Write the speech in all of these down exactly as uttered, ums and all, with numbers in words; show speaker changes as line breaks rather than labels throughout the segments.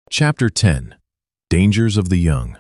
Chapter ten. Dangers of the Young.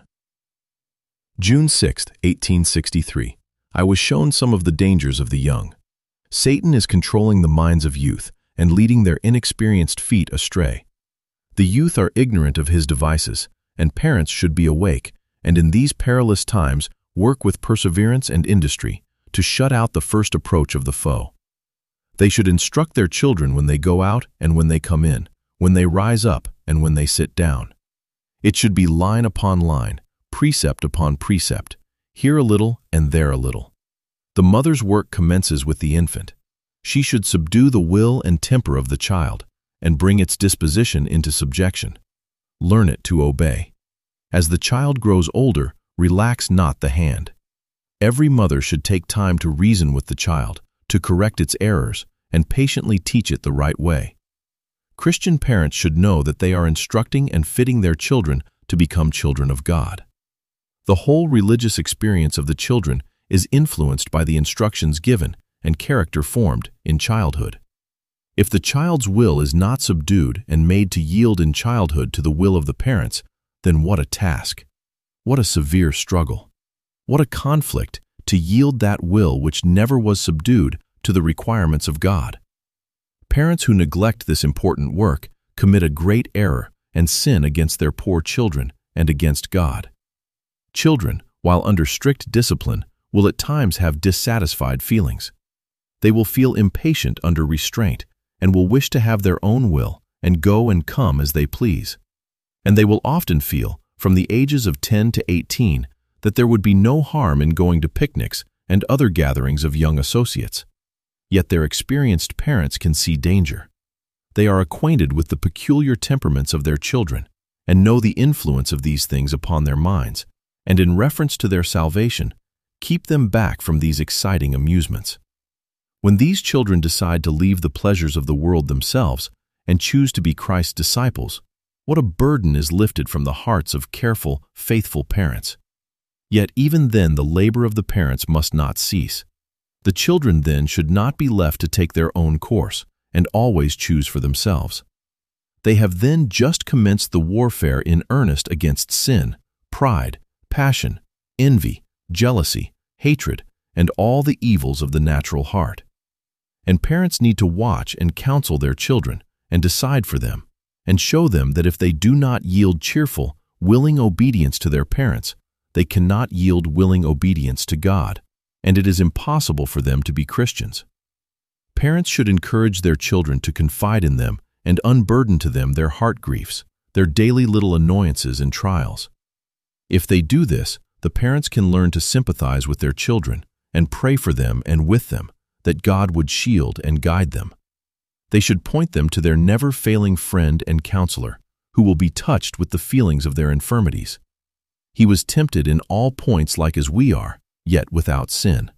June sixth, eighteen sixty-three. I was shown some of the dangers of the young. Satan is controlling the minds of youth and leading their inexperienced feet astray. The youth are ignorant of his devices, and parents should be awake, and in these perilous times work with perseverance and industry to shut out the first approach of the foe. They should instruct their children when they go out and when they come in, when they rise up and when they sit down. It should be line upon line, precept upon precept, here a little and there a little. The mother's work commences with the infant. She should subdue the will and temper of the child and bring its disposition into subjection. Learn it to obey. As the child grows older, relax not the hand. Every mother should take time to reason with the child, to correct its errors, and patiently teach it the right way. Christian parents should know that they are instructing and fitting their children to become children of God. The whole religious experience of the children is influenced by the instructions given and character formed in childhood. If the child's will is not subdued and made to yield in childhood to the will of the parents, then what a task! What a severe struggle! What a conflict to yield that will which never was subdued to the requirements of God! Parents who neglect this important work commit a great error and sin against their poor children and against God. Children, while under strict discipline, will at times have dissatisfied feelings. They will feel impatient under restraint and will wish to have their own will and go and come as they please. And they will often feel, from the ages of ten to eighteen, that there would be no harm in going to picnics and other gatherings of young associates. Yet their experienced parents can see danger. They are acquainted with the peculiar temperaments of their children and know the influence of these things upon their minds, and in reference to their salvation, keep them back from these exciting amusements. When these children decide to leave the pleasures of the world themselves and choose to be Christ's disciples, what a burden is lifted from the hearts of careful, faithful parents. Yet even then the labor of the parents must not cease. The children then should not be left to take their own course and always choose for themselves. They have then just commenced the warfare in earnest against sin, pride, passion, envy, jealousy, hatred, and all the evils of the natural heart. And parents need to watch and counsel their children and decide for them, and show them that if they do not yield cheerful, willing obedience to their parents, they cannot yield willing obedience to God, and it is impossible for them to be Christians. Parents should encourage their children to confide in them and unburden to them their heart griefs, their daily little annoyances and trials. If they do this, the parents can learn to sympathize with their children and pray for them and with them, that God would shield and guide them. They should point them to their never-failing friend and counselor, who will be touched with the feelings of their infirmities. He was tempted in all points like as we are, yet without sin.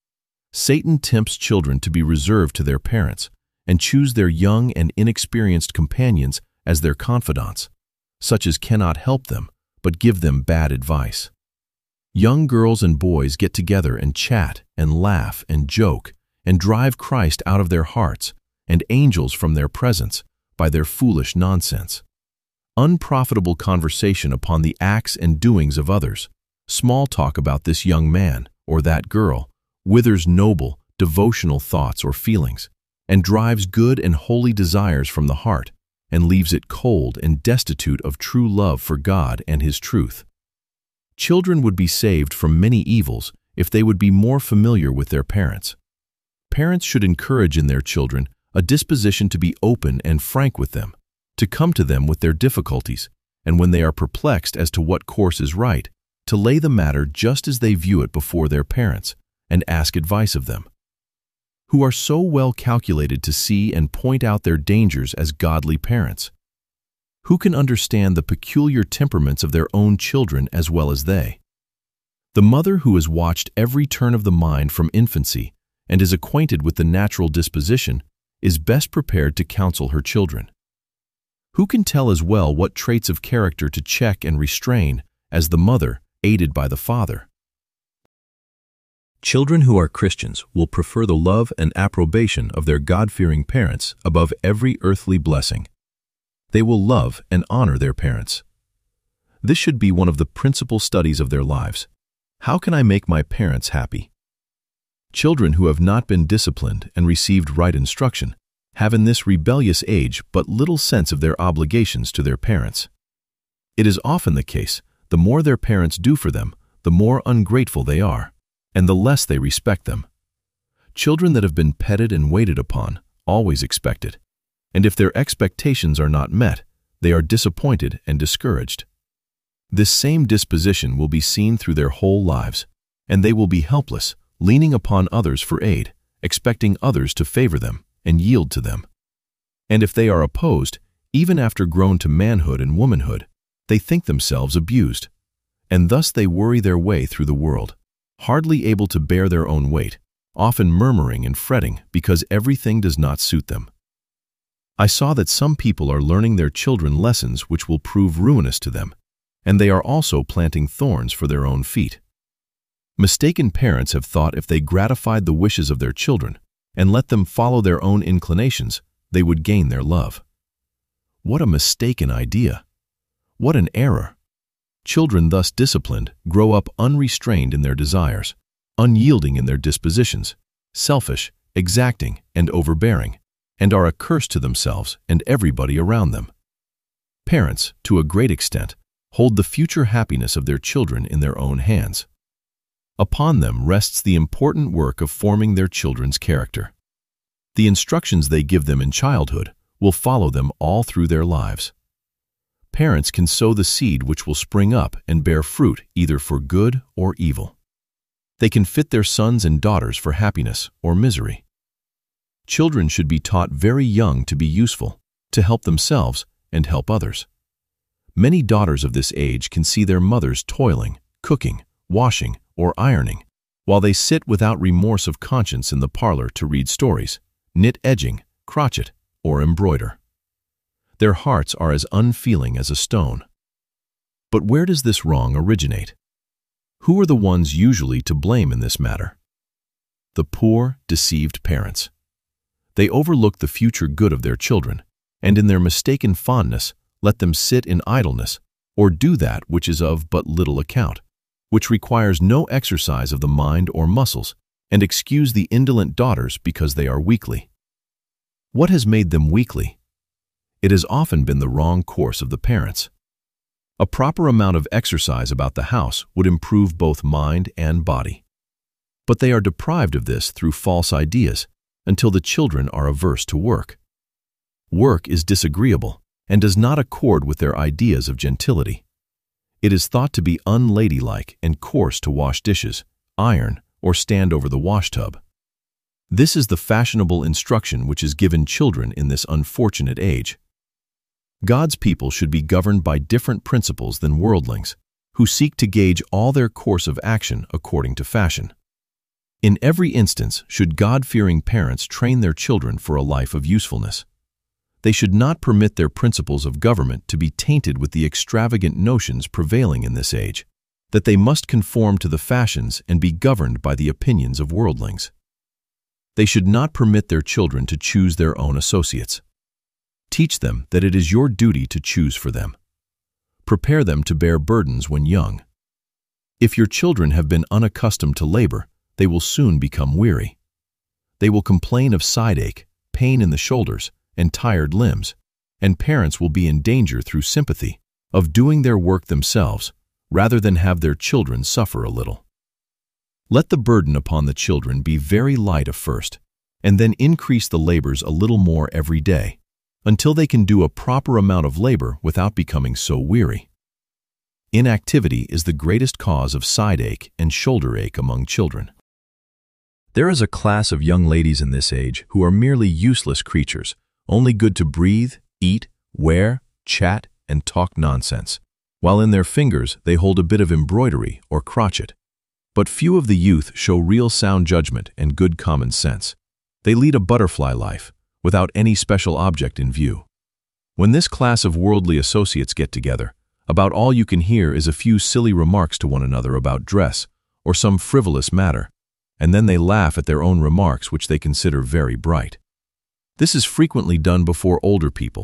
Satan tempts children to be reserved to their parents and choose their young and inexperienced companions as their confidants, such as cannot help them but give them bad advice. Young girls and boys get together and chat and laugh and joke and drive Christ out of their hearts and angels from their presence by their foolish nonsense. Unprofitable conversation upon the acts and doings of others, small talk about this young man or that girl, withers noble, devotional thoughts or feelings, and drives good and holy desires from the heart, and leaves it cold and destitute of true love for God and His truth. Children would be saved from many evils if they would be more familiar with their parents. Parents should encourage in their children a disposition to be open and frank with them, to come to them with their difficulties, and when they are perplexed as to what course is right, to lay the matter just as they view it before their parents, and ask advice of them, who are so well calculated to see and point out their dangers as godly parents. Who can understand the peculiar temperaments of their own children as well as they? The mother who has watched every turn of the mind from infancy and is acquainted with the natural disposition is best prepared to counsel her children. Who can tell as well what traits of character to check and restrain as the mother, aided by the father? Children who are Christians will prefer the love and approbation of their God-fearing parents above every earthly blessing. They will love and honor their parents. This should be one of the principal studies of their lives. How can I make my parents happy? Children who have not been disciplined and received right instruction have in this rebellious age but little sense of their obligations to their parents. It is often the case, the more their parents do for them, the more ungrateful they are, and the less they respect them. Children that have been petted and waited upon always expect it, and if their expectations are not met, they are disappointed and discouraged. This same disposition will be seen through their whole lives, and they will be helpless, leaning upon others for aid, expecting others to favor them and yield to them. And if they are opposed, even after grown to manhood and womanhood, they think themselves abused, and thus they worry their way through the world, hardly able to bear their own weight, often murmuring and fretting because everything does not suit them. I saw that some people are learning their children lessons which will prove ruinous to them, and they are also planting thorns for their own feet. Mistaken parents have thought if they gratified the wishes of their children and let them follow their own inclinations, they would gain their love. What a mistaken idea! What an error! Children thus disciplined grow up unrestrained in their desires, unyielding in their dispositions, selfish, exacting, and overbearing, and are a curse to themselves and everybody around them. Parents, to a great extent, hold the future happiness of their children in their own hands. Upon them rests the important work of forming their children's character. The instructions they give them in childhood will follow them all through their lives. Parents can sow the seed which will spring up and bear fruit either for good or evil. They can fit their sons and daughters for happiness or misery. Children should be taught very young to be useful, to help themselves and help others. Many daughters of this age can see their mothers toiling, cooking, washing, or ironing, while they sit without remorse of conscience in the parlor to read stories, knit edging, crochet, or embroider. Their hearts are as unfeeling as a stone. But where does this wrong originate? Who are the ones usually to blame in this matter? The poor, deceived parents. They overlook the future good of their children, and in their mistaken fondness, let them sit in idleness, or do that which is of but little account, which requires no exercise of the mind or muscles, and excuse the indolent daughters because they are weakly. What has made them weakly? It has often been the wrong course of the parents. A proper amount of exercise about the house would improve both mind and body. But they are deprived of this through false ideas until the children are averse to work. Work is disagreeable and does not accord with their ideas of gentility. It is thought to be unladylike and coarse to wash dishes, iron, or stand over the washtub. This is the fashionable instruction which is given children in this unfortunate age. God's people should be governed by different principles than worldlings, who seek to gauge all their course of action according to fashion. In every instance should God-fearing parents train their children for a life of usefulness. They should not permit their principles of government to be tainted with the extravagant notions prevailing in this age, that they must conform to the fashions and be governed by the opinions of worldlings. They should not permit their children to choose their own associates. Teach them that it is your duty to choose for them. Prepare them to bear burdens when young. If your children have been unaccustomed to labor, they will soon become weary. They will complain of side ache, pain in the shoulders, and tired limbs, and parents will be in danger through sympathy of doing their work themselves rather than have their children suffer a little. Let the burden upon the children be very light at first, and then increase the labors a little more every day, until they can do a proper amount of labor without becoming so weary. Inactivity is the greatest cause of side ache and shoulder ache among children. There is a class of young ladies in this age who are merely useless creatures, only good to breathe, eat, wear, chat, and talk nonsense, while in their fingers they hold a bit of embroidery or crochet. But few of the youth show real sound judgment and good common sense. They lead a butterfly life, without any special object in view. When this class of worldly associates get together, about all you can hear is a few silly remarks to one another about dress or some frivolous matter, and then they laugh at their own remarks which they consider very bright. This is frequently done before older people,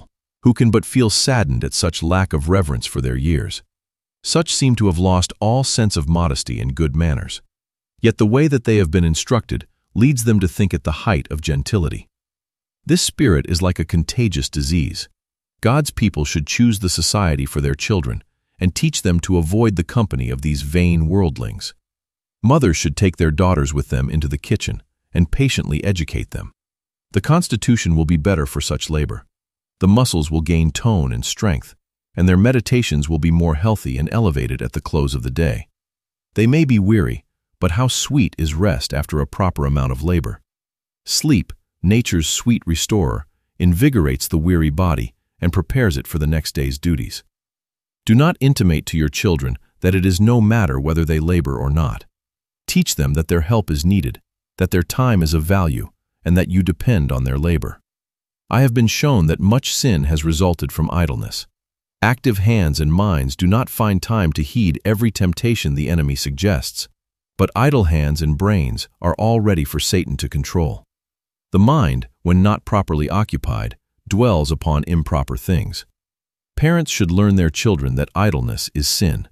who can but feel saddened at such lack of reverence for their years. Such seem to have lost all sense of modesty and good manners. Yet the way that they have been instructed leads them to think it the height of gentility. This spirit is like a contagious disease. God's people should choose the society for their children and teach them to avoid the company of these vain worldlings. Mothers should take their daughters with them into the kitchen and patiently educate them. The constitution will be better for such labor. The muscles will gain tone and strength, and their meditations will be more healthy and elevated at the close of the day. They may be weary, but how sweet is rest after a proper amount of labor. Sleep, nature's sweet restorer, invigorates the weary body and prepares it for the next day's duties. Do not intimate to your children that it is no matter whether they labor or not. Teach them that their help is needed, that their time is of value, and that you depend on their labor. I have been shown that much sin has resulted from idleness. Active hands and minds do not find time to heed every temptation the enemy suggests, but idle hands and brains are all ready for Satan to control. The mind, when not properly occupied, dwells upon improper things. Parents should learn their children that idleness is sin.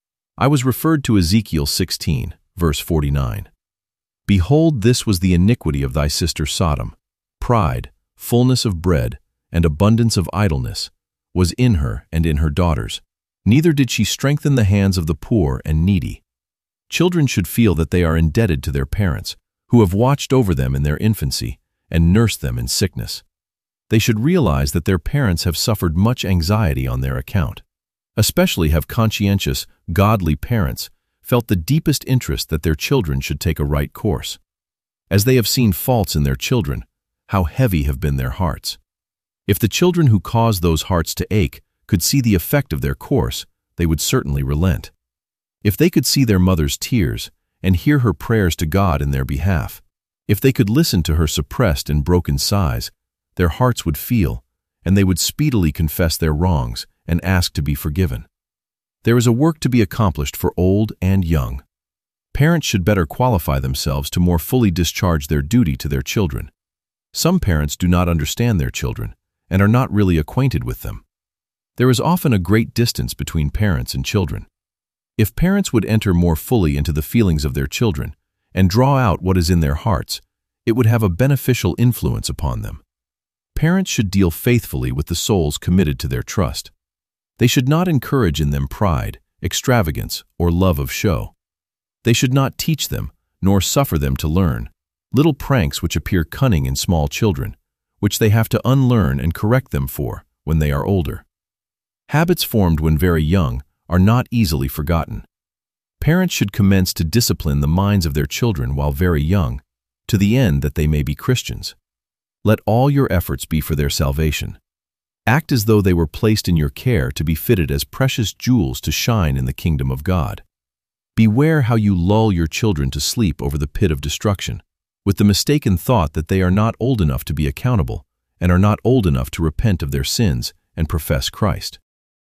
I was referred to Ezekiel sixteen, verse forty-nine. Behold, this was the iniquity of thy sister Sodom. Pride, fullness of bread, and abundance of idleness was in her and in her daughters. Neither did she strengthen the hands of the poor and needy. Children should feel that they are indebted to their parents, who have watched over them in their infancy and nursed them in sickness. They should realize that their parents have suffered much anxiety on their account. Especially have conscientious, godly parents felt the deepest interest that their children should take a right course. As they have seen faults in their children, how heavy have been their hearts. If the children who caused those hearts to ache could see the effect of their course, they would certainly relent. If they could see their mother's tears and hear her prayers to God in their behalf, if they could listen to her suppressed and broken sighs, their hearts would feel, and they would speedily confess their wrongs and ask to be forgiven. There is a work to be accomplished for old and young. Parents should better qualify themselves to more fully discharge their duty to their children. Some parents do not understand their children and are not really acquainted with them. There is often a great distance between parents and children. If parents would enter more fully into the feelings of their children and draw out what is in their hearts, it would have a beneficial influence upon them. Parents should deal faithfully with the souls committed to their trust. They should not encourage in them pride, extravagance, or love of show. They should not teach them, nor suffer them to learn, little pranks which appear cunning in small children, which they have to unlearn and correct them for when they are older. Habits formed when very young are not easily forgotten. Parents should commence to discipline the minds of their children while very young, to the end that they may be Christians. Let all your efforts be for their salvation. Act as though they were placed in your care to be fitted as precious jewels to shine in the kingdom of God. Beware how you lull your children to sleep over the pit of destruction, with the mistaken thought that they are not old enough to be accountable and are not old enough to repent of their sins and profess Christ.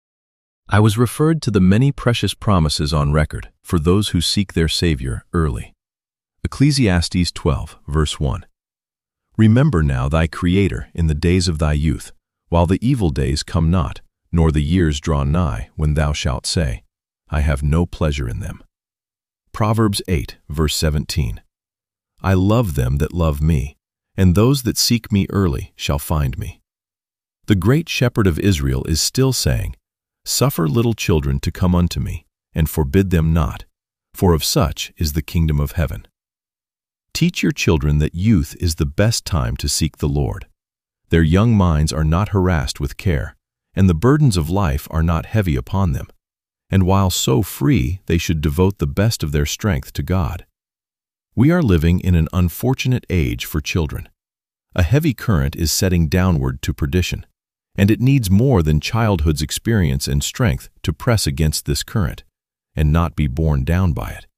I was referred to the many precious promises on record for those who seek their Savior early. Ecclesiastes twelve, verse one. Remember now thy Creator in the days of thy youth, while the evil days come not, nor the years draw nigh, when thou shalt say, I have no pleasure in them. Proverbs eight, verse seventeen. I love them that love me, and those that seek me early shall find me. The great shepherd of Israel is still saying, Suffer little children to come unto me, and forbid them not, for of such is the kingdom of heaven. Teach your children that youth is the best time to seek the Lord. Their young minds are not harassed with care, and the burdens of life are not heavy upon them. And while so free, they should devote the best of their strength to God. We are living in an unfortunate age for children. A heavy current is setting downward to perdition, and it needs more than childhood's experience and strength to press against this current, and not be borne down by it.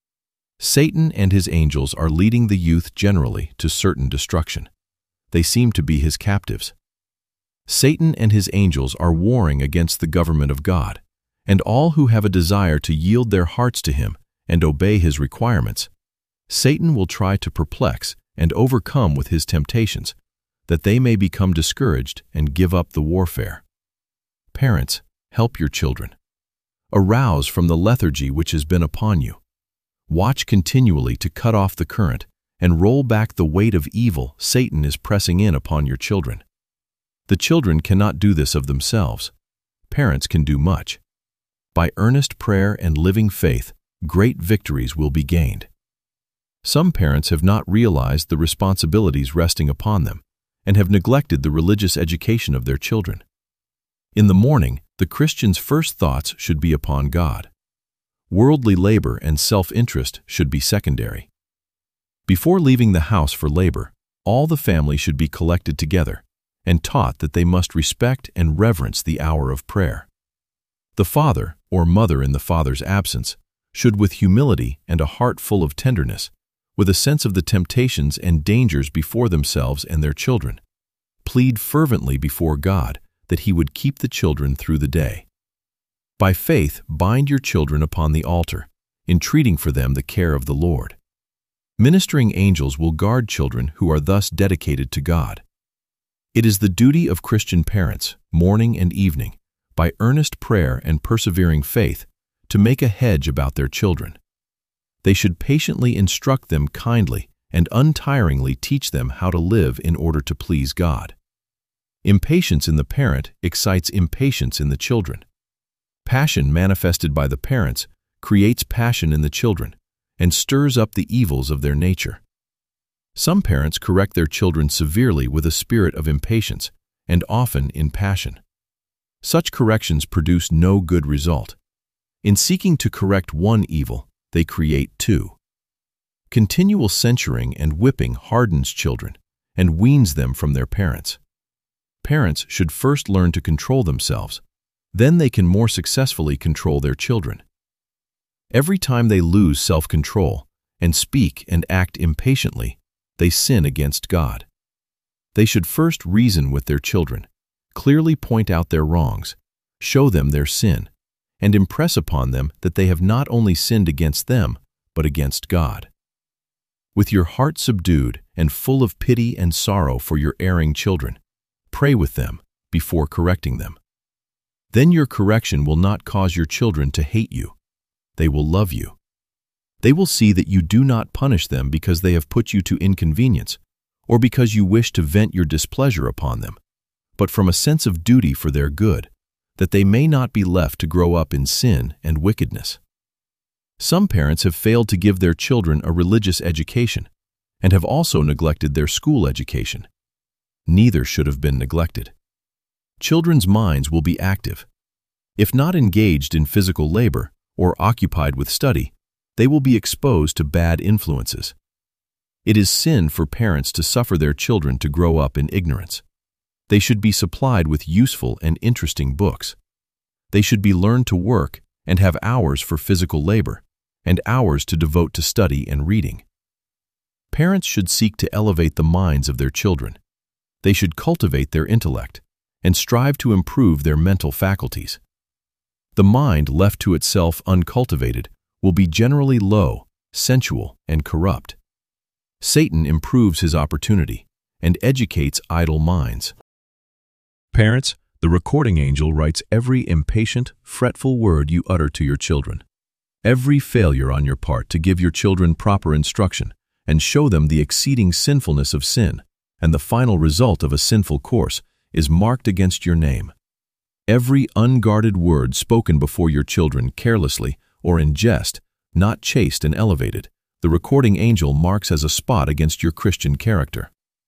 Satan and his angels are leading the youth generally to certain destruction. They seem to be his captives. Satan and his angels are warring against the government of God, and all who have a desire to yield their hearts to him and obey his requirements. Satan will try to perplex and overcome with his temptations, that they may become discouraged and give up the warfare. Parents, help your children. Arouse from the lethargy which has been upon you. Watch continually to cut off the current and roll back the weight of evil Satan is pressing in upon your children. The children cannot do this of themselves. Parents can do much. By earnest prayer and living faith, great victories will be gained. Some parents have not realized the responsibilities resting upon them and have neglected the religious education of their children. In the morning, the Christian's first thoughts should be upon God. Worldly labor and self-interest should be secondary. Before leaving the house for labor, all the family should be collected together and taught that they must respect and reverence the hour of prayer. The father, or mother in the father's absence, should with humility and a heart full of tenderness, with a sense of the temptations and dangers before themselves and their children, plead fervently before God that He would keep the children through the day. By faith, bind your children upon the altar, entreating for them the care of the Lord. Ministering angels will guard children who are thus dedicated to God. It is the duty of Christian parents, morning and evening, by earnest prayer and persevering faith, to make a hedge about their children. They should patiently instruct them kindly and untiringly teach them how to live in order to please God. Impatience in the parent excites impatience in the children. Passion manifested by the parents creates passion in the children and stirs up the evils of their nature. Some parents correct their children severely with a spirit of impatience and often in passion. Such corrections produce no good result. In seeking to correct one evil, they create two. Continual censuring and whipping hardens children and weans them from their parents. Parents should first learn to control themselves, then they can more successfully control their children. Every time they lose self-control and speak and act impatiently, they sin against God. They should first reason with their children, clearly point out their wrongs, show them their sin, and impress upon them that they have not only sinned against them, but against God. With your heart subdued and full of pity and sorrow for your erring children, pray with them before correcting them. Then your correction will not cause your children to hate you. They will love you. They will see that you do not punish them because they have put you to inconvenience or because you wish to vent your displeasure upon them, but from a sense of duty for their good, that they may not be left to grow up in sin and wickedness. Some parents have failed to give their children a religious education and have also neglected their school education. Neither should have been neglected. Children's minds will be active. If not engaged in physical labor or occupied with study, they will be exposed to bad influences. It is sin for parents to suffer their children to grow up in ignorance. They should be supplied with useful and interesting books. They should be learned to work and have hours for physical labor and hours to devote to study and reading. Parents should seek to elevate the minds of their children. They should cultivate their intellect and strive to improve their mental faculties. The mind left to itself uncultivated will be generally low, sensual, and corrupt. Satan improves his opportunity and educates idle minds. Parents, the recording angel writes every impatient, fretful word you utter to your children. Every failure on your part to give your children proper instruction and show them the exceeding sinfulness of sin and the final result of a sinful course is marked against your name. Every unguarded word spoken before your children carelessly or in jest, not chaste and elevated, the recording angel marks as a spot against your Christian character.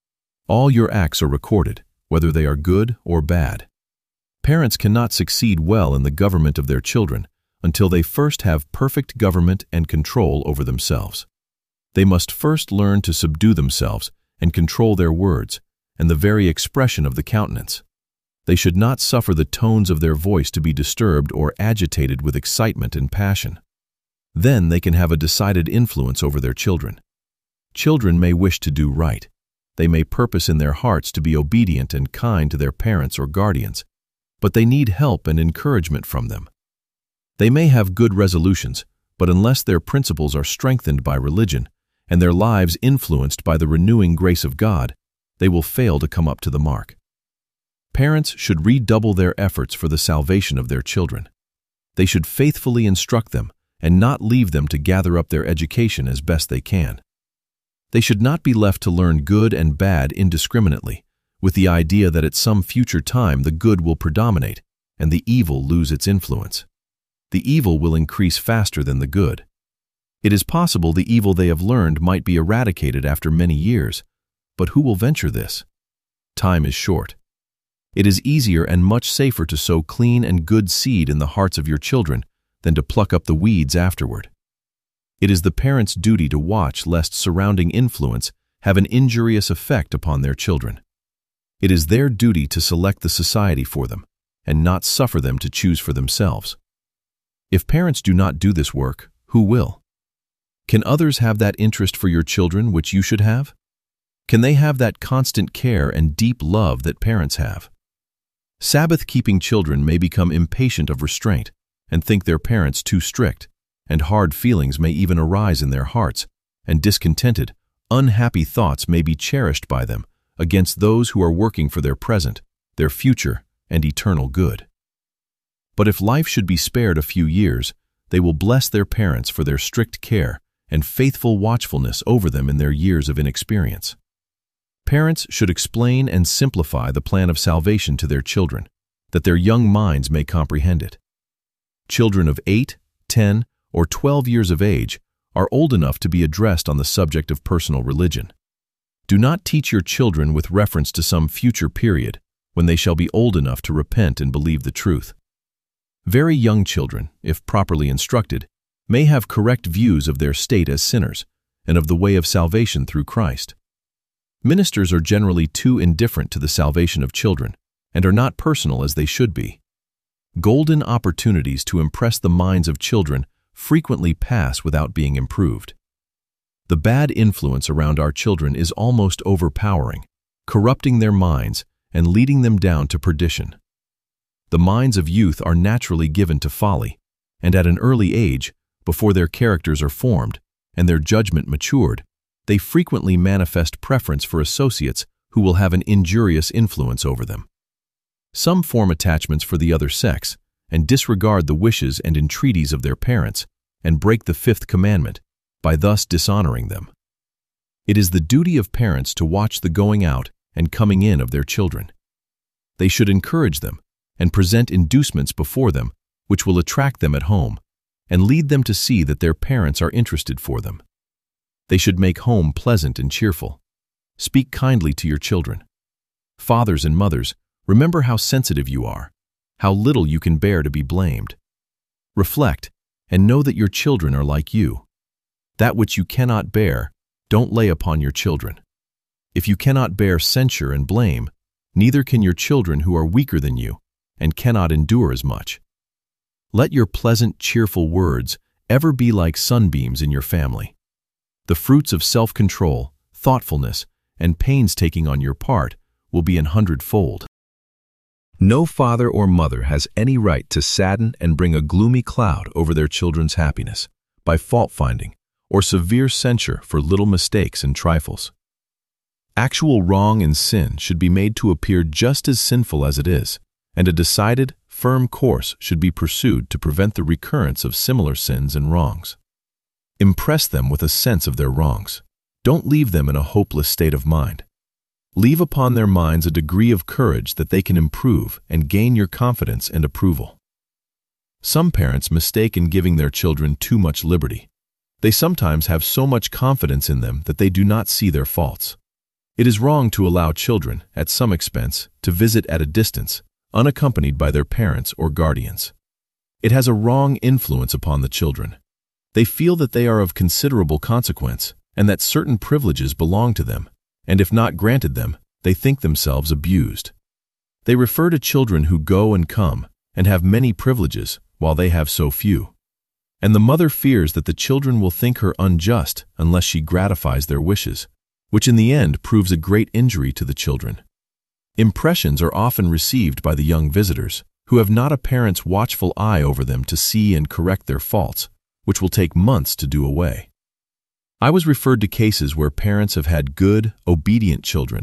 All your acts are recorded, whether they are good or bad. Parents cannot succeed well in the government of their children until they first have perfect government and control over themselves. They must first learn to subdue themselves and control their words and the very expression of the countenance. They should not suffer the tones of their voice to be disturbed or agitated with excitement and passion. Then they can have a decided influence over their children. Children may wish to do right. They may purpose in their hearts to be obedient and kind to their parents or guardians, but they need help and encouragement from them. They may have good resolutions, but unless their principles are strengthened by religion and their lives influenced by the renewing grace of God, they will fail to come up to the mark. Parents should redouble their efforts for the salvation of their children. They should faithfully instruct them and not leave them to gather up their education as best they can. They should not be left to learn good and bad indiscriminately, with the idea that at some future time the good will predominate and the evil lose its influence. The evil will increase faster than the good. It is possible the evil they have learned might be eradicated after many years, but who will venture this? Time is short. It is easier and much safer to sow clean and good seed in the hearts of your children than to pluck up the weeds afterward. It is the parents' duty to watch lest surrounding influence have an injurious effect upon their children. It is their duty to select the society for them and not suffer them to choose for themselves. If parents do not do this work, who will? Can others have that interest for your children which you should have? Can they have that constant care and deep love that parents have? Sabbath-keeping children may become impatient of restraint and think their parents too strict, and hard feelings may even arise in their hearts, and discontented, unhappy thoughts may be cherished by them against those who are working for their present, their future, and eternal good. But if life should be spared a few years, they will bless their parents for their strict care and faithful watchfulness over them in their years of inexperience. Parents should explain and simplify the plan of salvation to their children, that their young minds may comprehend it. Children of eight, ten, or twelve years of age are old enough to be addressed on the subject of personal religion. Do not teach your children with reference to some future period when they shall be old enough to repent and believe the truth. Very young children, if properly instructed, may have correct views of their state as sinners and of the way of salvation through Christ. Ministers are generally too indifferent to the salvation of children and are not personal as they should be. Golden opportunities to impress the minds of children frequently pass without being improved. The bad influence around our children is almost overpowering, corrupting their minds and leading them down to perdition. The minds of youth are naturally given to folly, and at an early age, before their characters are formed and their judgment matured, they frequently manifest preference for associates who will have an injurious influence over them. Some form attachments for the other sex and disregard the wishes and entreaties of their parents and break the fifth commandment by thus dishonoring them. It is the duty of parents to watch the going out and coming in of their children. They should encourage them and present inducements before them which will attract them at home and lead them to see that their parents are interested for them. They should make home pleasant and cheerful. Speak kindly to your children. Fathers and mothers, remember how sensitive you are, how little you can bear to be blamed. Reflect and know that your children are like you. That which you cannot bear, don't lay upon your children. If you cannot bear censure and blame, neither can your children who are weaker than you and cannot endure as much. Let your pleasant, cheerful words ever be like sunbeams in your family. The fruits of self-control, thoughtfulness, and painstaking on your part will be an hundredfold. No father or mother has any right to sadden and bring a gloomy cloud over their children's happiness by fault-finding or severe censure for little mistakes and trifles. Actual wrong and sin should be made to appear just as sinful as it is, and a decided, firm course should be pursued to prevent the recurrence of similar sins and wrongs. Impress them with a sense of their wrongs. Don't leave them in a hopeless state of mind. Leave upon their minds a degree of courage that they can improve and gain your confidence and approval. Some parents mistake in giving their children too much liberty. They sometimes have so much confidence in them that they do not see their faults. It is wrong to allow children, at some expense, to visit at a distance, unaccompanied by their parents or guardians. It has a wrong influence upon the children. They feel that they are of considerable consequence and that certain privileges belong to them, and if not granted them, they think themselves abused. They refer to children who go and come and have many privileges while they have so few. And the mother fears that the children will think her unjust unless she gratifies their wishes, which in the end proves a great injury to the children. Impressions are often received by the young visitors, who have not a parent's watchful eye over them to see and correct their faults, which will take months to do away. I was referred to cases where parents have had good, obedient children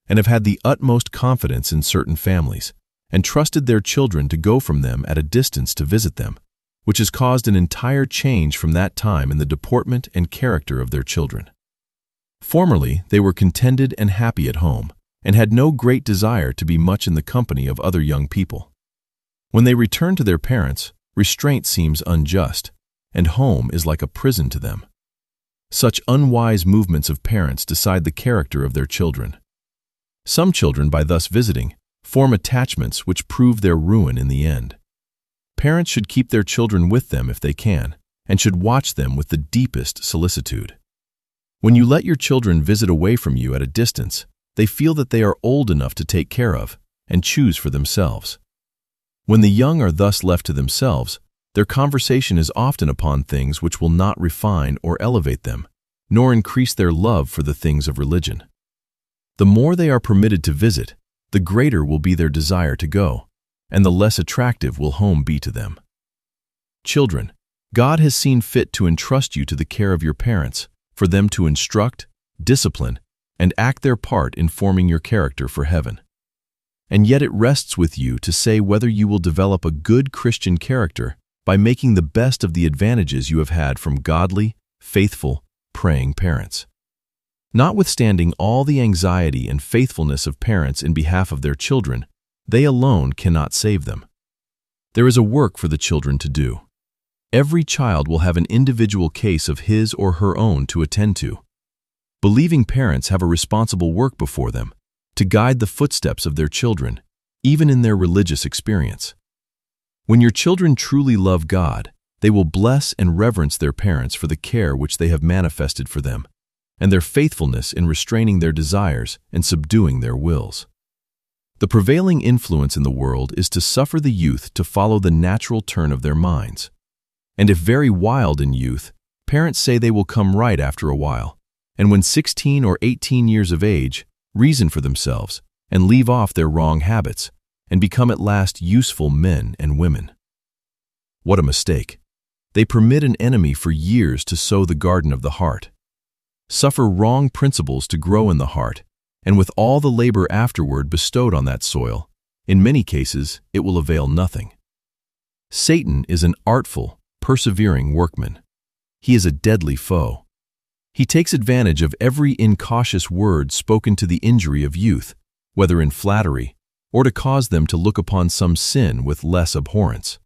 and have had the utmost confidence in certain families, and trusted their children to go from them at a distance to visit them, which has caused an entire change from that time in the deportment and character of their children. Formerly, they were contented and happy at home, and had no great desire to be much in the company of other young people. When they return to their parents, restraint seems unjust, and home is like a prison to them. Such unwise movements of parents decide the character of their children. Some children, by thus visiting, form attachments which prove their ruin in the end. Parents should keep their children with them if they can, and should watch them with the deepest solicitude. When you let your children visit away from you at a distance, they feel that they are old enough to take care of and choose for themselves. When the young are thus left to themselves, their conversation is often upon things which will not refine or elevate them, nor increase their love for the things of religion. The more they are permitted to visit, the greater will be their desire to go, and the less attractive will home be to them. Children, God has seen fit to entrust you to the care of your parents, for them to instruct, discipline, and act their part in forming your character for heaven. And yet it rests with you to say whether you will develop a good Christian character by making the best of the advantages you have had from godly, faithful, praying parents. Notwithstanding all the anxiety and faithfulness of parents in behalf of their children, they alone cannot save them. There is a work for the children to do. Every child will have an individual case of his or her own to attend to. Believing parents have a responsible work before them to guide the footsteps of their children, even in their religious experience. When your children truly love God, they will bless and reverence their parents for the care which they have manifested for them, and their faithfulness in restraining their desires and subduing their wills. The prevailing influence in the world is to suffer the youth to follow the natural turn of their minds. And if very wild in youth, parents say they will come right after a while, and when sixteen or eighteen years of age, reason for themselves and leave off their wrong habits and become at last useful men and women. What a mistake! They permit an enemy for years to sow the garden of the heart, suffer wrong principles to grow in the heart, and with all the labor afterward bestowed on that soil, in many cases it will avail nothing. Satan is an artful, persevering workman. He is a deadly foe. He takes advantage of every incautious word spoken to the injury of youth, whether in flattery or to cause them to look upon some sin with less abhorrence.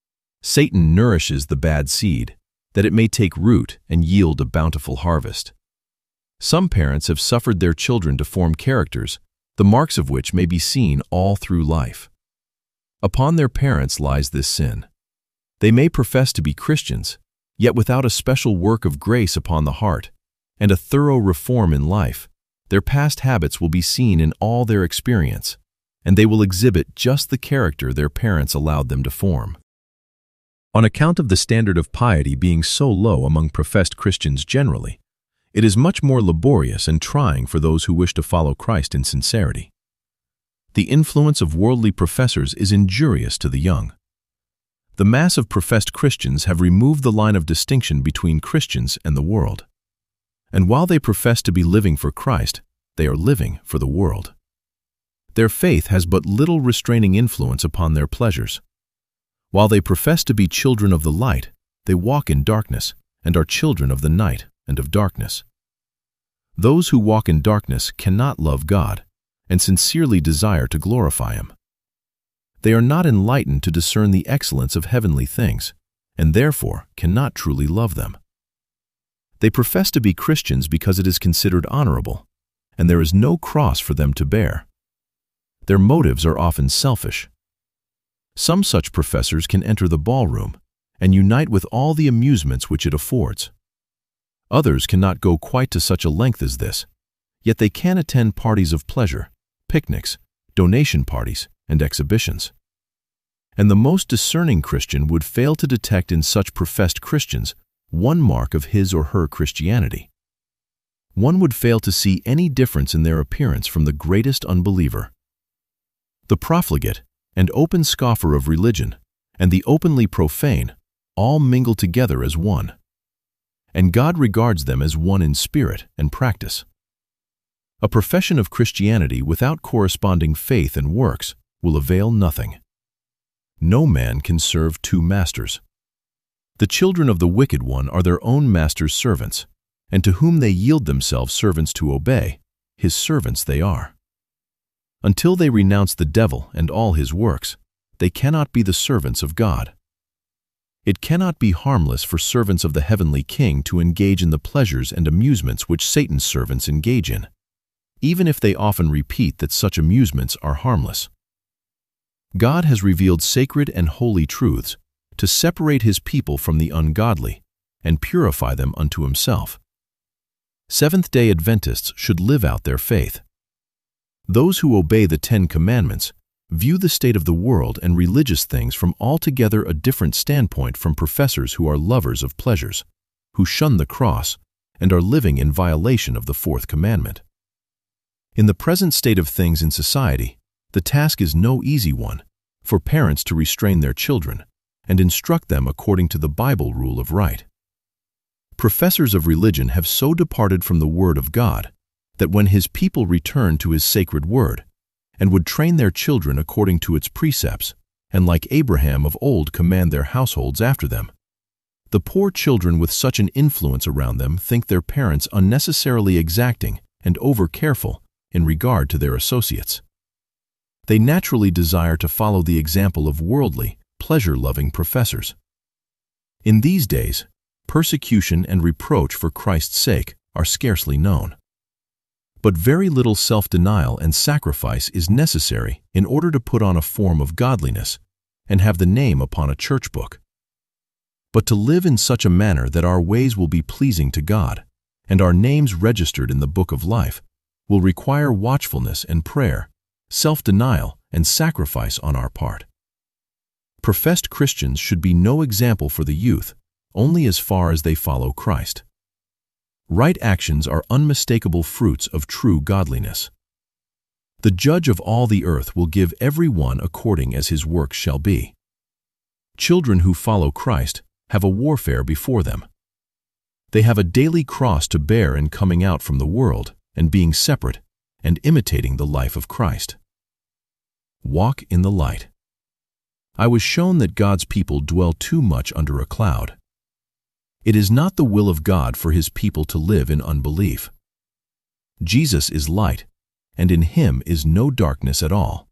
Satan nourishes the bad seed, that it may take root and yield a bountiful harvest. Some parents have suffered their children to form characters, the marks of which may be seen all through life. Upon their parents lies this sin. They may profess to be Christians, yet without a special work of grace upon the heart, and a thorough reform in life, their past habits will be seen in all their experience, and they will exhibit just the character their parents allowed them to form. On account of the standard of piety being so low among professed Christians generally, it is much more laborious and trying for those who wish to follow Christ in sincerity. The influence of worldly professors is injurious to the young. The mass of professed Christians have removed the line of distinction between Christians and the world. And while they profess to be living for Christ, they are living for the world. Their faith has but little restraining influence upon their pleasures. While they profess to be children of the light, they walk in darkness and are children of the night and of darkness. Those who walk in darkness cannot love God and sincerely desire to glorify Him. They are not enlightened to discern the excellence of heavenly things, and therefore cannot truly love them. They profess to be Christians because it is considered honorable, and there is no cross for them to bear. Their motives are often selfish. Some such professors can enter the ballroom and unite with all the amusements which it affords. Others cannot go quite to such a length as this, yet they can attend parties of pleasure, picnics, donation parties, and exhibitions. And the most discerning Christian would fail to detect in such professed Christians one mark of his or her Christianity. One would fail to see any difference in their appearance from the greatest unbeliever. The profligate and open scoffer of religion and the openly profane all mingle together as one, and God regards them as one in spirit and practice. A profession of Christianity without corresponding faith and works will avail nothing. No man can serve two masters. The children of the wicked one are their own master's servants, and to whom they yield themselves servants to obey, his servants they are. Until they renounce the devil and all his works, they cannot be the servants of God. It cannot be harmless for servants of the heavenly King to engage in the pleasures and amusements which Satan's servants engage in, even if they often repeat that such amusements are harmless. God has revealed sacred and holy truths to separate his people from the ungodly and purify them unto himself. Seventh-day Adventists should live out their faith. Those who obey the Ten Commandments view the state of the world and religious things from altogether a different standpoint from professors who are lovers of pleasures, who shun the cross, and are living in violation of the Fourth Commandment. In the present state of things in society, the task is no easy one for parents to restrain their children and instruct them according to the Bible rule of right. Professors of religion have so departed from the Word of God that when his people return to his sacred word and would train their children according to its precepts, and like Abraham of old command their households after them, the poor children with such an influence around them think their parents unnecessarily exacting and over-careful in regard to their associates. They naturally desire to follow the example of worldly, pleasure-loving professors. In these days, persecution and reproach for Christ's sake are scarcely known. But very little self-denial and sacrifice is necessary in order to put on a form of godliness and have the name upon a church book. But to live in such a manner that our ways will be pleasing to God and our names registered in the book of life will require watchfulness and prayer, self-denial and sacrifice on our part. Professed Christians should be no example for the youth, only as far as they follow Christ. Right actions are unmistakable fruits of true godliness. The Judge of all the earth will give every one according as his works shall be. Children who follow Christ have a warfare before them. They have a daily cross to bear in coming out from the world and being separate and imitating the life of Christ. Walk in the light. I was shown that God's people dwell too much under a cloud. It is not the will of God for his people to live in unbelief. Jesus is light, and in him is no darkness at all.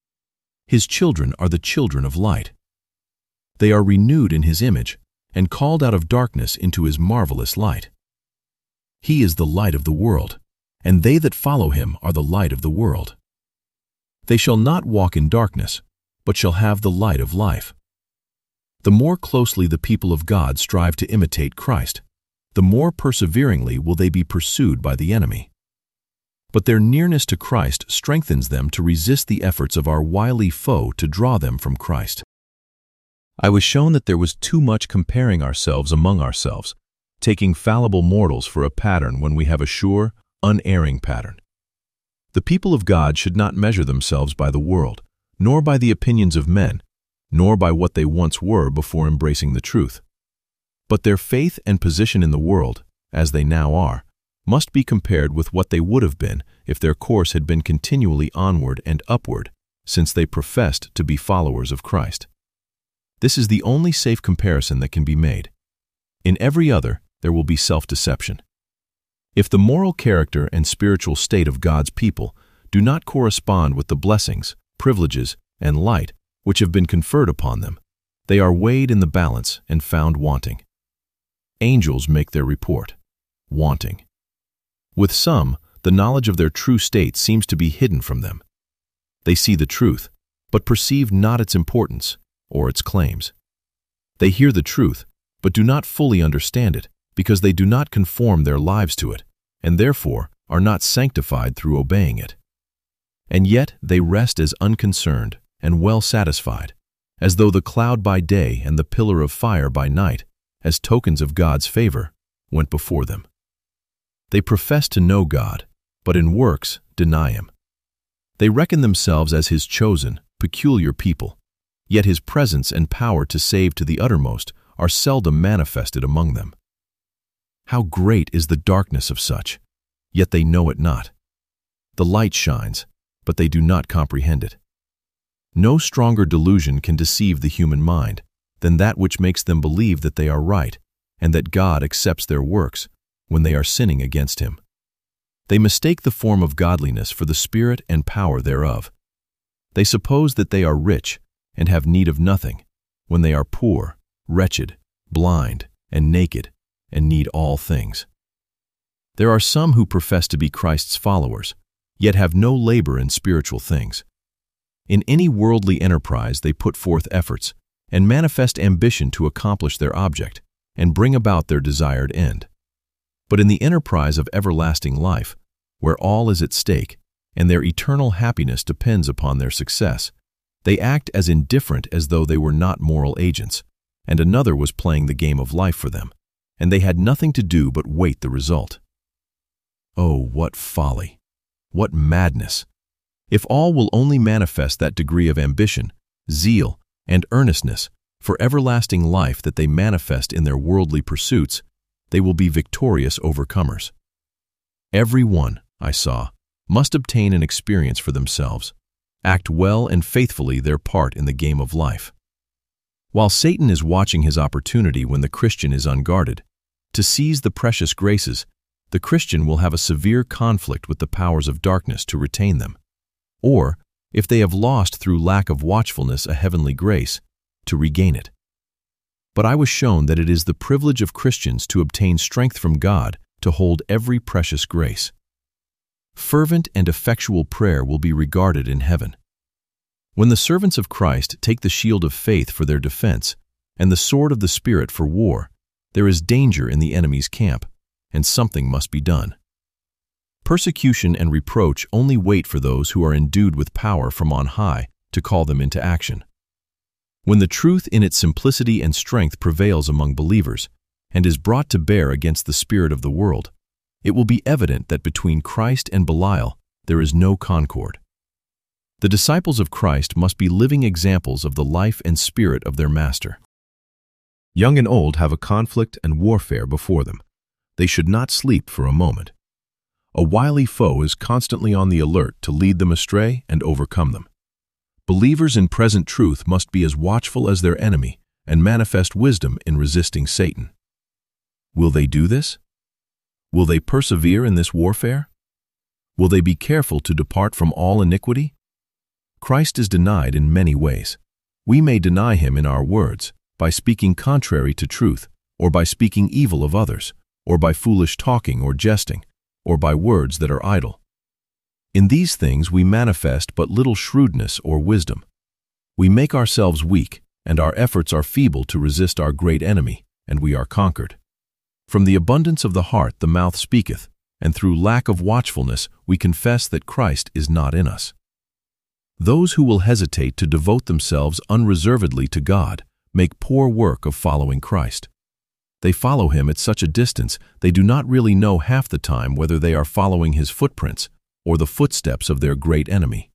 His children are the children of light. They are renewed in his image and called out of darkness into his marvelous light. He is the light of the world, and they that follow him are the light of the world. They shall not walk in darkness, but shall have the light of life. The more closely the people of God strive to imitate Christ, the more perseveringly will they be pursued by the enemy. But their nearness to Christ strengthens them to resist the efforts of our wily foe to draw them from Christ. I was shown that there was too much comparing ourselves among ourselves, taking fallible mortals for a pattern when we have a sure, unerring pattern. The people of God should not measure themselves by the world, nor by the opinions of men, nor by what they once were before embracing the truth. But their faith and position in the world, as they now are, must be compared with what they would have been if their course had been continually onward and upward, since they professed to be followers of Christ. This is the only safe comparison that can be made. In every other, there will be self-deception. If the moral character and spiritual state of God's people do not correspond with the blessings, privileges, and light which have been conferred upon them, they are weighed in the balance and found wanting. Angels make their report, wanting. With some, the knowledge of their true state seems to be hidden from them. They see the truth, but perceive not its importance or its claims. They hear the truth, but do not fully understand it, because they do not conform their lives to it, and therefore are not sanctified through obeying it. And yet they rest as unconcerned and well satisfied, as though the cloud by day and the pillar of fire by night, as tokens of God's favor, went before them. They profess to know God, but in works deny him. They reckon themselves as his chosen, peculiar people, yet his presence and power to save to the uttermost are seldom manifested among them. How great is the darkness of such, yet they know it not. The light shines, but they do not comprehend it. No stronger delusion can deceive the human mind than that which makes them believe that they are right and that God accepts their works when they are sinning against Him. They mistake the form of godliness for the spirit and power thereof. They suppose that they are rich and have need of nothing, when they are poor, wretched, blind, and naked, and need all things. There are some who profess to be Christ's followers, yet have no labor in spiritual things. In any worldly enterprise they put forth efforts and manifest ambition to accomplish their object and bring about their desired end. But in the enterprise of everlasting life, where all is at stake and their eternal happiness depends upon their success, they act as indifferent as though they were not moral agents, and another was playing the game of life for them, and they had nothing to do but wait the result. Oh, what folly! What madness! If all will only manifest that degree of ambition, zeal, and earnestness for everlasting life that they manifest in their worldly pursuits, they will be victorious overcomers. Every one, I saw, must obtain an experience for themselves, act well and faithfully their part in the game of life. While Satan is watching his opportunity when the Christian is unguarded, to seize the precious graces, the Christian will have a severe conflict with the powers of darkness to retain them, or, if they have lost through lack of watchfulness a heavenly grace, to regain it. But I was shown that it is the privilege of Christians to obtain strength from God to hold every precious grace. Fervent and effectual prayer will be regarded in heaven. When the servants of Christ take the shield of faith for their defense and the sword of the Spirit for war, there is danger in the enemy's camp, and something must be done. Persecution and reproach only wait for those who are endued with power from on high to call them into action. When the truth in its simplicity and strength prevails among believers and is brought to bear against the spirit of the world, it will be evident that between Christ and Belial there is no concord. The disciples of Christ must be living examples of the life and spirit of their Master. Young and old have a conflict and warfare before them. They should not sleep for a moment. A wily foe is constantly on the alert to lead them astray and overcome them. Believers in present truth must be as watchful as their enemy and manifest wisdom in resisting Satan. Will they do this? Will they persevere in this warfare? Will they be careful to depart from all iniquity? Christ is denied in many ways. We may deny Him in our words, by speaking contrary to truth, or by speaking evil of others, or by foolish talking or jesting, or by words that are idle. In these things we manifest but little shrewdness or wisdom. We make ourselves weak, and our efforts are feeble to resist our great enemy, and we are conquered. From the abundance of the heart the mouth speaketh, and through lack of watchfulness we confess that Christ is not in us. Those who will hesitate to devote themselves unreservedly to God make poor work of following Christ. They follow Him at such a distance they do not really know half the time whether they are following His footprints or the footsteps of their great enemy.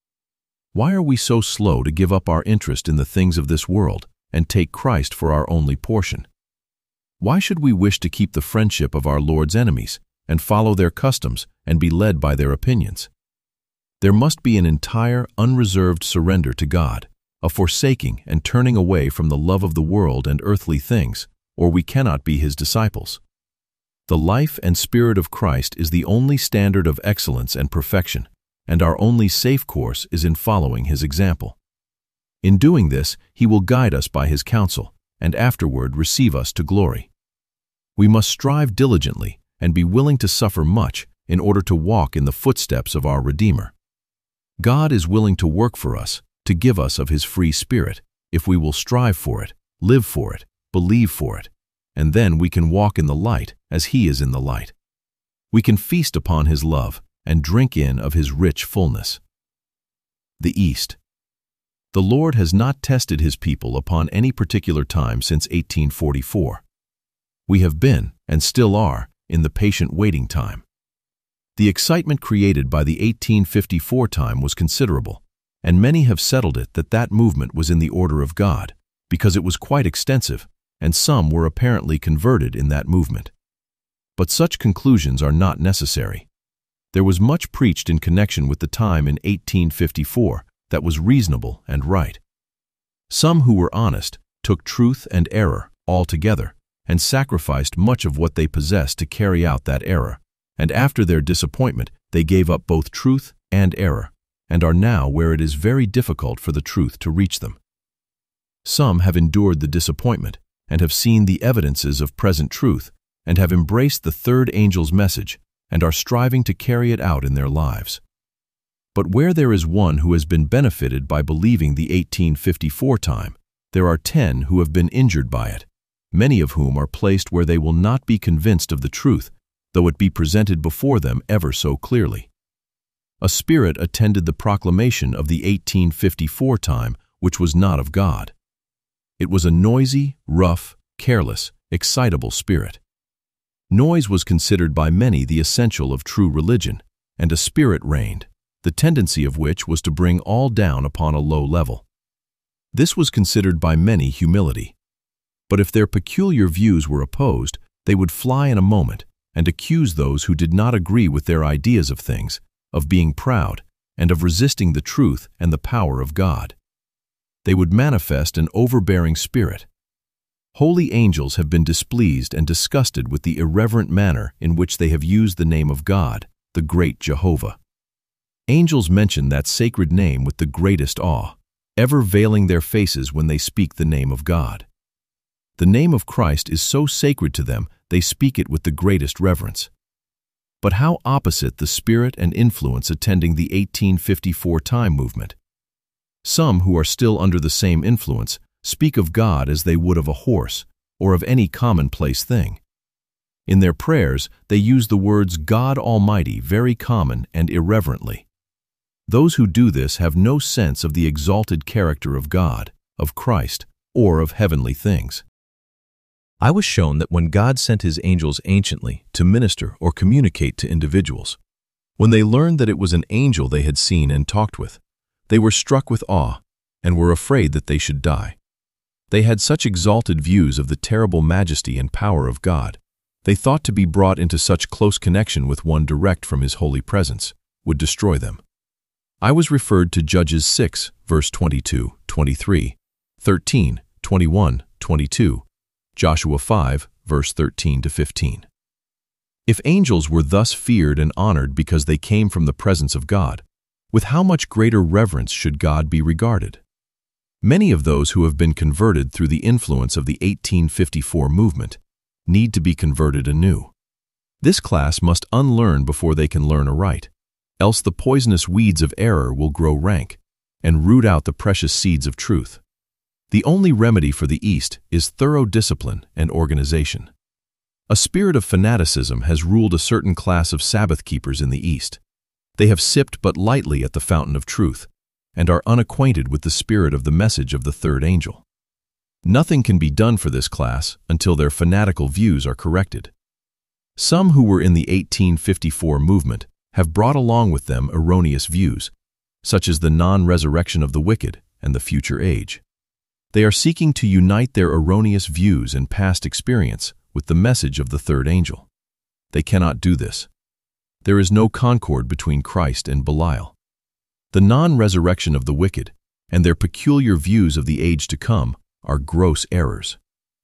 Why are we so slow to give up our interest in the things of this world and take Christ for our only portion? Why should we wish to keep the friendship of our Lord's enemies and follow their customs and be led by their opinions? There must be an entire, unreserved surrender to God, a forsaking and turning away from the love of the world and earthly things, or we cannot be His disciples. The life and spirit of Christ is the only standard of excellence and perfection, and our only safe course is in following His example. In doing this, He will guide us by His counsel, and afterward receive us to glory. We must strive diligently and be willing to suffer much in order to walk in the footsteps of our Redeemer. God is willing to work for us, to give us of His free Spirit, if we will strive for it, live for it, believe for it, and then we can walk in the light as He is in the light. We can feast upon His love and drink in of His rich fullness. The East. The Lord has not tested His people upon any particular time since eighteen forty-four. We have been, and still are, in the patient waiting time. The excitement created by the eighteen fifty-four time was considerable, and many have settled it that that movement was in the order of God, because it was quite extensive, and some were apparently converted in that movement. But such conclusions are not necessary. There was much preached in connection with the time in eighteen fifty-four that was reasonable and right. Some who were honest took truth and error all together and sacrificed much of what they possessed to carry out that error, and after their disappointment they gave up both truth and error, and are now where it is very difficult for the truth to reach them. Some have endured the disappointment and have seen the evidences of present truth and have embraced the third angel's message and are striving to carry it out in their lives. But where there is one who has been benefited by believing the eighteen fifty-four time, there are ten who have been injured by it, many of whom are placed where they will not be convinced of the truth, though it be presented before them ever so clearly. A spirit attended the proclamation of the eighteen fifty-four time which was not of God. It was a noisy, rough, careless, excitable spirit. Noise was considered by many the essential of true religion, and a spirit reigned, the tendency of which was to bring all down upon a low level. This was considered by many humility. But if their peculiar views were opposed, they would fly in a moment and accuse those who did not agree with their ideas of things, of being proud, and of resisting the truth and the power of God. They would manifest an overbearing spirit. Holy angels have been displeased and disgusted with the irreverent manner in which they have used the name of God, the great Jehovah. Angels mention that sacred name with the greatest awe, ever veiling their faces when they speak the name of God. The name of Christ is so sacred to them, they speak it with the greatest reverence. But how opposite the spirit and influence attending the eighteen fifty-four time movement. Some who are still under the same influence speak of God as they would of a horse or of any commonplace thing. In their prayers, they use the words God Almighty very common and irreverently. Those who do this have no sense of the exalted character of God, of Christ, or of heavenly things. I was shown that when God sent his angels anciently to minister or communicate to individuals, when they learned that it was an angel they had seen and talked with, they were struck with awe and were afraid that they should die. They had such exalted views of the terrible majesty and power of God, they thought to be brought into such close connection with one direct from his holy presence would destroy them. I was referred to Judges six, verse twenty-two, twenty-three, thirteen, twenty-one, twenty-two, Joshua five, verse thirteen to fifteen. If angels were thus feared and honored because they came from the presence of God, with how much greater reverence should God be regarded? Many of those who have been converted through the influence of the eighteen fifty-four movement need to be converted anew. This class must unlearn before they can learn aright, else the poisonous weeds of error will grow rank and root out the precious seeds of truth. The only remedy for the East is thorough discipline and organization. A spirit of fanaticism has ruled a certain class of Sabbath keepers in the East. They have sipped but lightly at the fountain of truth and are unacquainted with the spirit of the message of the third angel. Nothing can be done for this class until their fanatical views are corrected. Some who were in the eighteen fifty-four movement have brought along with them erroneous views, such as the non-resurrection of the wicked and the future age. They are seeking to unite their erroneous views and past experience with the message of the third angel. They cannot do this. There is no concord between Christ and Belial. The non-resurrection of the wicked and their peculiar views of the age to come are gross errors.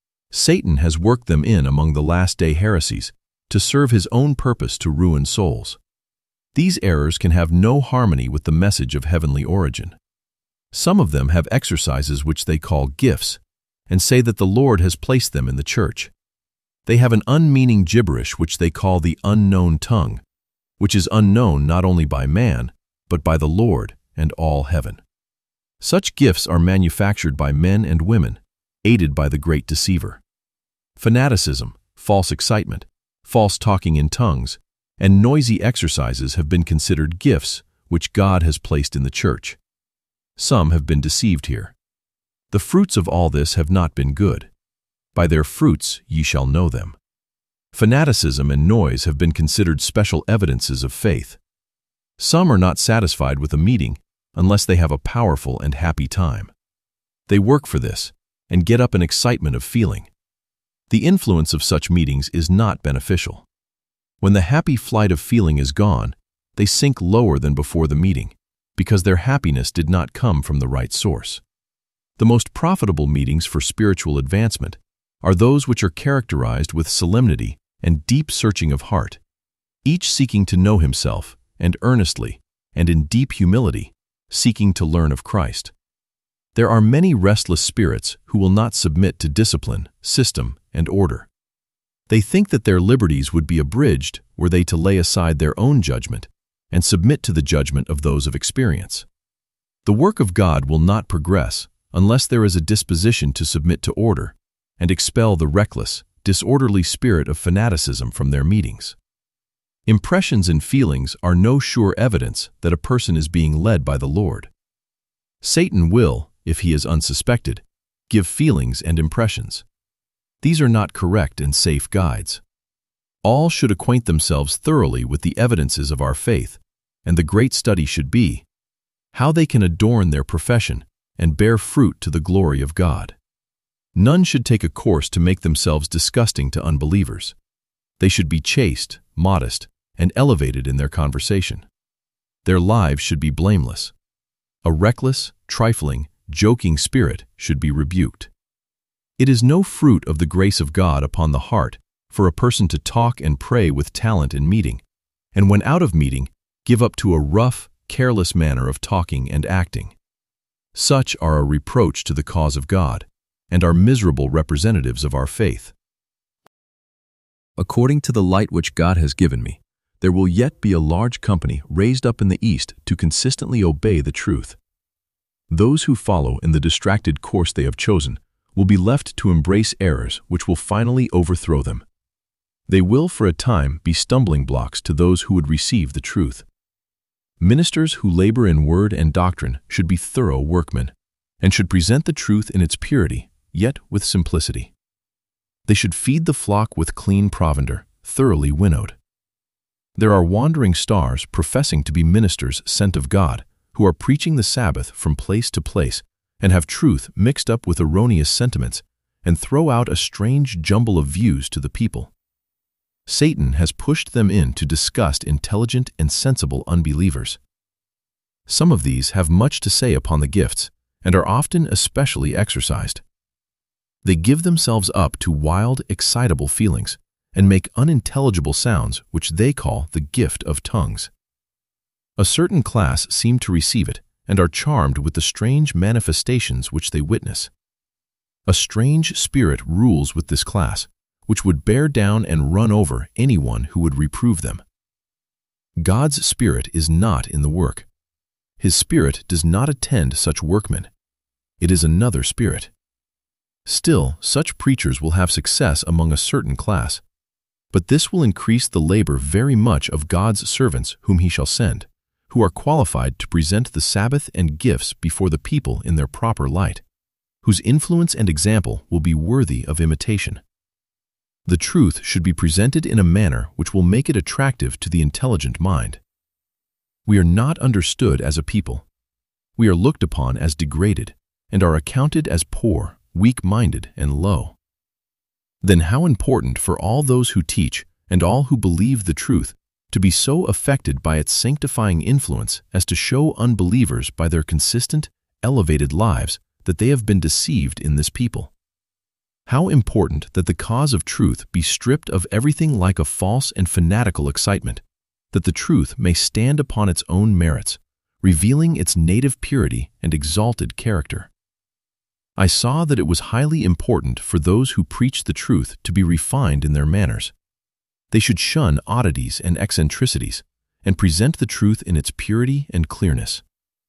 Satan has worked them in among the last-day heresies to serve his own purpose to ruin souls. These errors can have no harmony with the message of heavenly origin. Some of them have exercises which they call gifts and say that the Lord has placed them in the church. They have an unmeaning gibberish which they call the unknown tongue, which is unknown not only by man, but by the Lord and all heaven. Such gifts are manufactured by men and women, aided by the great deceiver. Fanaticism, false excitement, false talking in tongues, and noisy exercises have been considered gifts which God has placed in the church. Some have been deceived here. The fruits of all this have not been good. By their fruits ye shall know them. Fanaticism and noise have been considered special evidences of faith. Some are not satisfied with a meeting unless they have a powerful and happy time. They work for this and get up an excitement of feeling. The influence of such meetings is not beneficial. When the happy flight of feeling is gone, they sink lower than before the meeting, because their happiness did not come from the right source. The most profitable meetings for spiritual advancement are those which are characterized with solemnity and deep searching of heart, each seeking to know himself, and earnestly, and in deep humility, seeking to learn of Christ. There are many restless spirits who will not submit to discipline, system, and order. They think that their liberties would be abridged were they to lay aside their own judgment and submit to the judgment of those of experience. The work of God will not progress unless there is a disposition to submit to order and expel the reckless, disorderly spirit of fanaticism from their meetings. Impressions and feelings are no sure evidence that a person is being led by the Lord. Satan will, if he is unsuspected, give feelings and impressions. These are not correct and safe guides. All should acquaint themselves thoroughly with the evidences of our faith, and the great study should be how they can adorn their profession and bear fruit to the glory of God. None should take a course to make themselves disgusting to unbelievers. They should be chaste, modest, and elevated in their conversation. Their lives should be blameless. A reckless, trifling, joking spirit should be rebuked. It is no fruit of the grace of God upon the heart for a person to talk and pray with talent in meeting, and when out of meeting, give up to a rough, careless manner of talking and acting. Such are a reproach to the cause of God, and are miserable representatives of our faith. According to the light which God has given me, there will yet be a large company raised up in the East to consistently obey the truth. Those who follow in the distracted course they have chosen will be left to embrace errors which will finally overthrow them. They will for a time be stumbling blocks to those who would receive the truth. Ministers who labor in word and doctrine should be thorough workmen, and should present the truth in its purity, yet with simplicity. They should feed the flock with clean provender, thoroughly winnowed. There are wandering stars professing to be ministers sent of God, who are preaching the Sabbath from place to place, and have truth mixed up with erroneous sentiments, and throw out a strange jumble of views to the people. Satan has pushed them in to disgust intelligent and sensible unbelievers. Some of these have much to say upon the gifts, and are often especially exercised. They give themselves up to wild, excitable feelings, and make unintelligible sounds which they call the gift of tongues. A certain class seem to receive it, and are charmed with the strange manifestations which they witness. A strange spirit rules with this class, which would bear down and run over anyone who would reprove them. God's Spirit is not in the work. His Spirit does not attend such workmen. It is another spirit. Still, such preachers will have success among a certain class, but this will increase the labor very much of God's servants whom he shall send, who are qualified to present the Sabbath and gifts before the people in their proper light, whose influence and example will be worthy of imitation. The truth should be presented in a manner which will make it attractive to the intelligent mind. We are not understood as a people. We are looked upon as degraded, and are accounted as poor, weak-minded, and low. Then how important for all those who teach and all who believe the truth to be so affected by its sanctifying influence as to show unbelievers by their consistent, elevated lives that they have been deceived in this people. How important that the cause of truth be stripped of everything like a false and fanatical excitement, that the truth may stand upon its own merits, revealing its native purity and exalted character. I saw that it was highly important for those who preach the truth to be refined in their manners. They should shun oddities and eccentricities, and present the truth in its purity and clearness.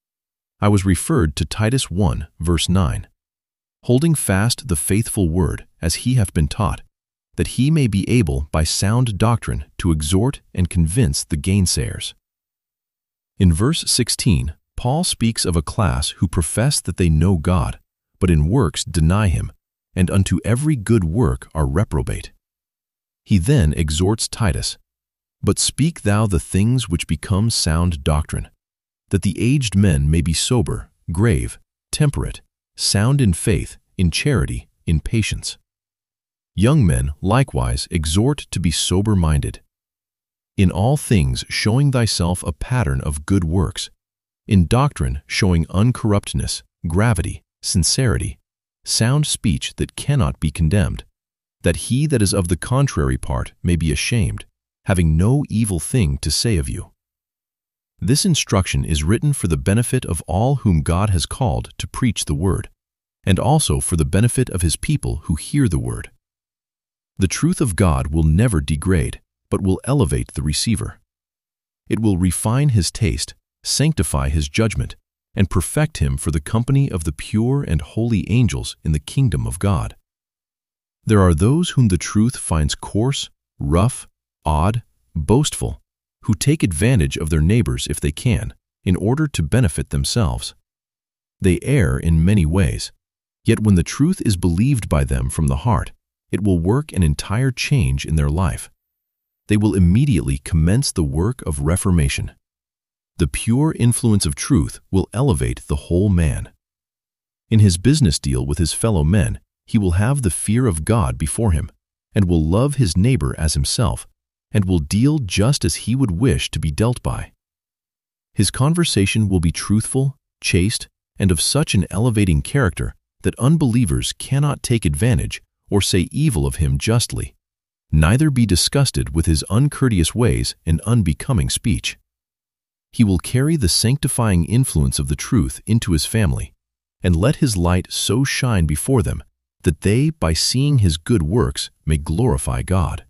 I was referred to Titus one, verse nine, holding fast the faithful word as he hath been taught, that he may be able by sound doctrine to exhort and convince the gainsayers. In verse sixteen, Paul speaks of a class who profess that they know God, but in works deny him, and unto every good work are reprobate. He then exhorts Titus, "But speak thou the things which become sound doctrine, that the aged men may be sober, grave, temperate, sound in faith, in charity, in patience." Young men likewise exhort to be sober-minded. In all things showing thyself a pattern of good works, in doctrine showing uncorruptness, gravity, sincerity, sound speech that cannot be condemned, that he that is of the contrary part may be ashamed, having no evil thing to say of you. This instruction is written for the benefit of all whom God has called to preach the word, and also for the benefit of his people who hear the word. The truth of God will never degrade, but will elevate the receiver. It will refine his taste, sanctify his judgment, and perfect him for the company of the pure and holy angels in the kingdom of God. There are those whom the truth finds coarse, rough, odd, boastful, who take advantage of their neighbors if they can, in order to benefit themselves. They err in many ways, yet when the truth is believed by them from the heart, it will work an entire change in their life. They will immediately commence the work of reformation. The pure influence of truth will elevate the whole man. In his business deal with his fellow men, he will have the fear of God before him, and will love his neighbor as himself, and will deal just as he would wish to be dealt by. His conversation will be truthful, chaste, and of such an elevating character that unbelievers cannot take advantage or say evil of him justly, neither be disgusted with his uncourteous ways and unbecoming speech. He will carry the sanctifying influence of the truth into his family, and let his light so shine before them that they, by seeing his good works, may glorify God.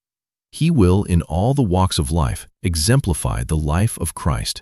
He will, in all the walks of life, exemplify the life of Christ.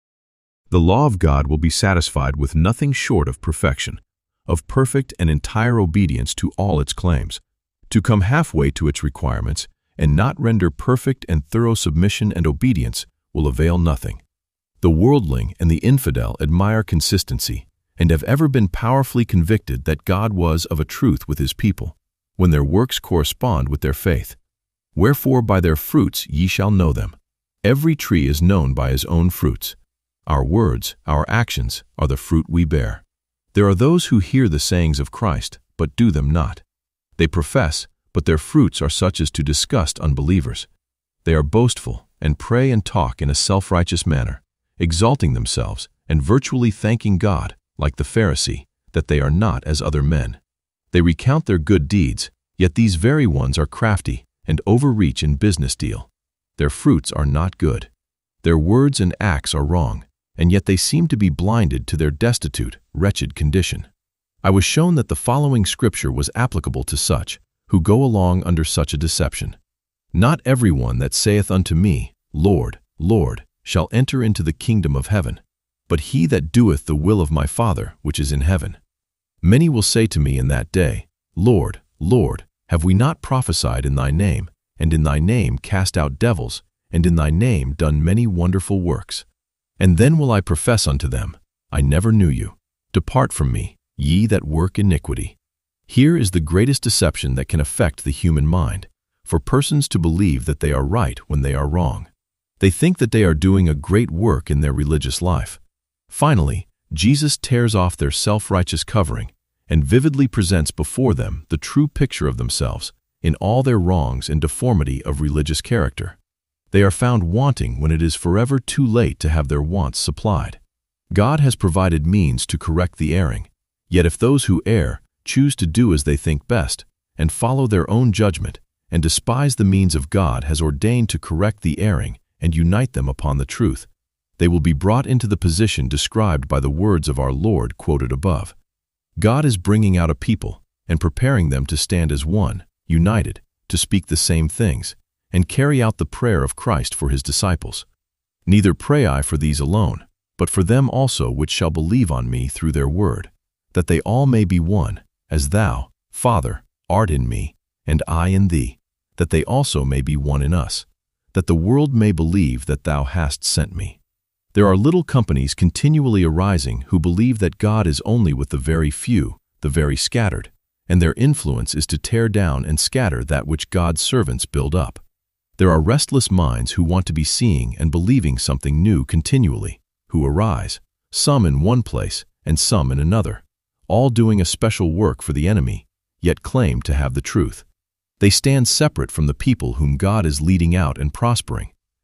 The law of God will be satisfied with nothing short of perfection, of perfect and entire obedience to all its claims. To come halfway to its requirements and not render perfect and thorough submission and obedience will avail nothing. The worldling and the infidel admire consistency and have ever been powerfully convicted that God was of a truth with his people, when their works correspond with their faith. Wherefore by their fruits ye shall know them. Every tree is known by his own fruits. Our words, our actions, are the fruit we bear. There are those who hear the sayings of Christ, but do them not. They profess, but their fruits are such as to disgust unbelievers. They are boastful, and pray and talk in a self-righteous manner, exalting themselves, and virtually thanking God, like the Pharisee, that they are not as other men. They recount their good deeds, yet these very ones are crafty, and overreach in business deal. Their fruits are not good. Their words and acts are wrong, and yet they seem to be blinded to their destitute, wretched condition. I was shown that the following scripture was applicable to such, who go along under such a deception. Not every one that saith unto me, Lord, Lord, shall enter into the kingdom of heaven, but he that doeth the will of my Father which is in heaven. Many will say to me in that day, Lord, Lord, have we not prophesied in thy name, and in thy name cast out devils, and in thy name done many wonderful works? And then will I profess unto them, I never knew you. Depart from me, ye that work iniquity. Here is the greatest deception that can affect the human mind, for persons to believe that they are right when they are wrong. They think that they are doing a great work in their religious life. Finally, Jesus tears off their self-righteous covering and vividly presents before them the true picture of themselves in all their wrongs and deformity of religious character. They are found wanting when it is forever too late to have their wants supplied. God has provided means to correct the erring, yet if those who err choose to do as they think best and follow their own judgment and despise the means of God has ordained to correct the erring and unite them upon the truth, they will be brought into the position described by the words of our Lord quoted above. God is bringing out a people and preparing them to stand as one, united, to speak the same things, and carry out the prayer of Christ for his disciples. Neither pray I for these alone, but for them also which shall believe on me through their word, that they all may be one, as thou, Father, art in me, and I in thee, that they also may be one in us, that the world may believe that thou hast sent me. There are little companies continually arising who believe that God is only with the very few, the very scattered, and their influence is to tear down and scatter that which God's servants build up. There are restless minds who want to be seeing and believing something new continually, who arise, some in one place and some in another, all doing a special work for the enemy, yet claim to have the truth. They stand separate from the people whom God is leading out and prospering,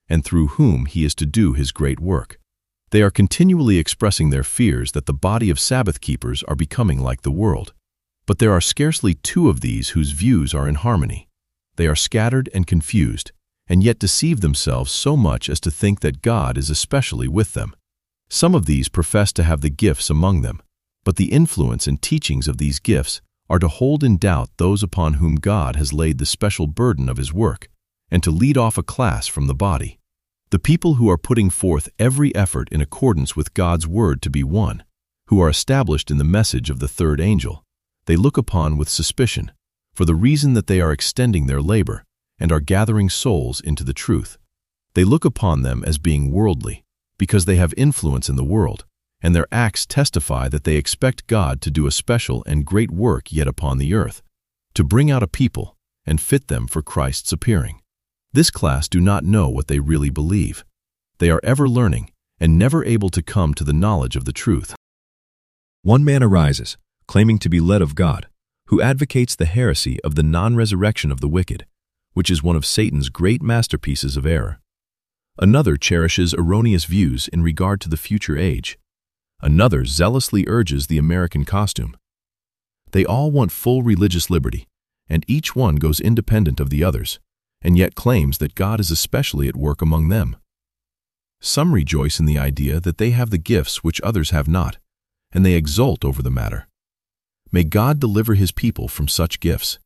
and through whom he is to do his great work. They are continually expressing their fears that the body of Sabbath keepers are becoming like the world. But there are scarcely two of these whose views are in harmony. They are scattered and confused, and yet deceive themselves so much as to think that God is especially with them. Some of these profess to have the gifts among them, but the influence and teachings of these gifts are to hold in doubt those upon whom God has laid the special burden of his work, and to lead off a class from the body. The people who are putting forth every effort in accordance with God's word to be one, who are established in the message of the third angel, they look upon with suspicion, for the reason that they are extending their labor and are gathering souls into the truth. They look upon them as being worldly, because they have influence in the world, and their acts testify that they expect God to do a special and great work yet upon the earth, to bring out a people and fit them for Christ's appearing. This class do not know what they really believe. They are ever learning and never able to come to the knowledge of the truth. One man arises, claiming to be led of God, who advocates the heresy of the non-resurrection of the wicked, which is one of Satan's great masterpieces of error. Another cherishes erroneous views in regard to the future age. Another zealously urges the American costume. They all want full religious liberty, and each one goes independent of the others, and yet claims that God is especially at work among them. Some rejoice in the idea that they have the gifts which others have not, and they exult over the matter. May God deliver his people from such gifts.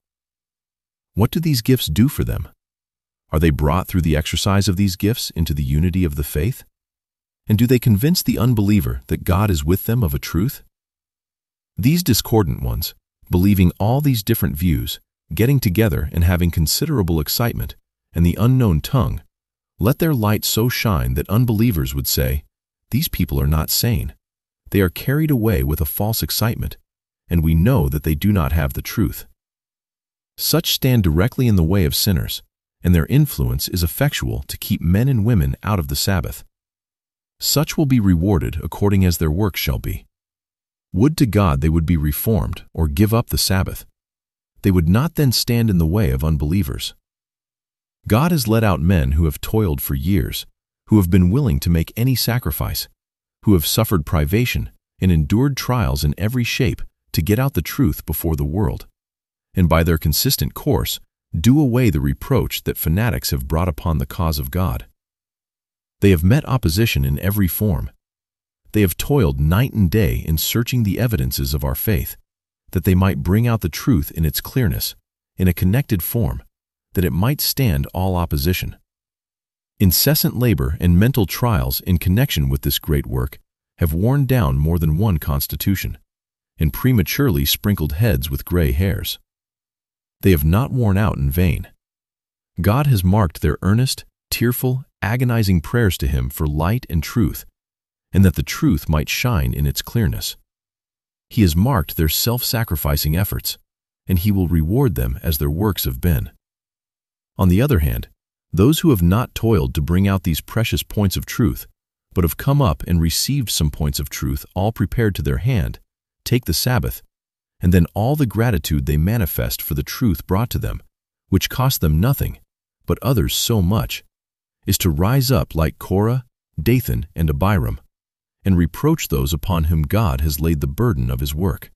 What do these gifts do for them? Are they brought through the exercise of these gifts into the unity of the faith? And do they convince the unbeliever that God is with them of a truth? These discordant ones, believing all these different views, getting together and having considerable excitement, and the unknown tongue, let their light so shine that unbelievers would say, "These people are not sane. They are carried away with a false excitement, and we know that they do not have the truth." Such stand directly in the way of sinners, and their influence is effectual to keep men and women out of the Sabbath. Such will be rewarded according as their works shall be. Would to God they would be reformed or give up the Sabbath. They would not then stand in the way of unbelievers. God has led out men who have toiled for years, who have been willing to make any sacrifice, who have suffered privation and endured trials in every shape to get out the truth before the world, and by their consistent course do away the reproach that fanatics have brought upon the cause of God. They have met opposition in every form. They have toiled night and day in searching the evidences of our faith, that they might bring out the truth in its clearness, in a connected form, that it might stand all opposition. Incessant labor and mental trials in connection with this great work have worn down more than one constitution, and prematurely sprinkled heads with gray hairs. They have not worn out in vain. God has marked their earnest, tearful, agonizing prayers to him for light and truth, and that the truth might shine in its clearness. He has marked their self-sacrificing efforts, and he will reward them as their works have been. On the other hand, those who have not toiled to bring out these precious points of truth, but have come up and received some points of truth all prepared to their hand, take the Sabbath, and then all the gratitude they manifest for the truth brought to them, which cost them nothing, but others so much, is to rise up like Korah, Dathan, and Abiram, and reproach those upon whom God has laid the burden of his work.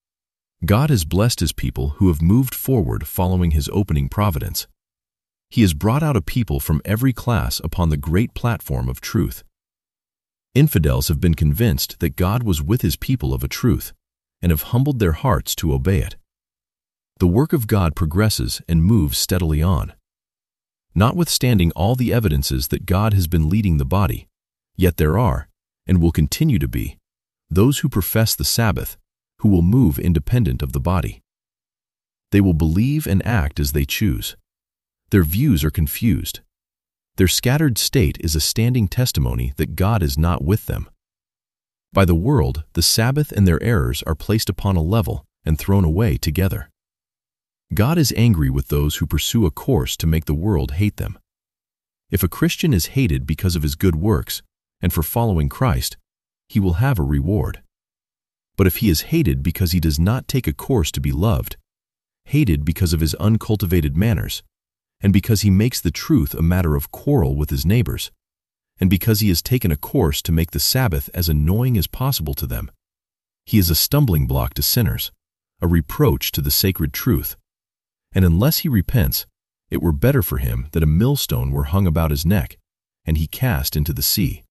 God has blessed his people who have moved forward following his opening providence. He has brought out a people from every class upon the great platform of truth. Infidels have been convinced that God was with his people of a truth, and have humbled their hearts to obey it. The work of God progresses and moves steadily on. Notwithstanding all the evidences that God has been leading the body, yet there are, and will continue to be, those who profess the Sabbath, who will move independent of the body. They will believe and act as they choose. Their views are confused. Their scattered state is a standing testimony that God is not with them. By the world, the Sabbath and their errors are placed upon a level and thrown away together. God is angry with those who pursue a course to make the world hate them. If a Christian is hated because of his good works and for following Christ, he will have a reward. But if he is hated because he does not take a course to be loved, hated because of his uncultivated manners, and because he makes the truth a matter of quarrel with his neighbors, and because he has taken a course to make the Sabbath as annoying as possible to them. He is a stumbling block to sinners, a reproach to the sacred truth, and unless he repents, it were better for him that a millstone were hung about his neck, and he cast into the sea.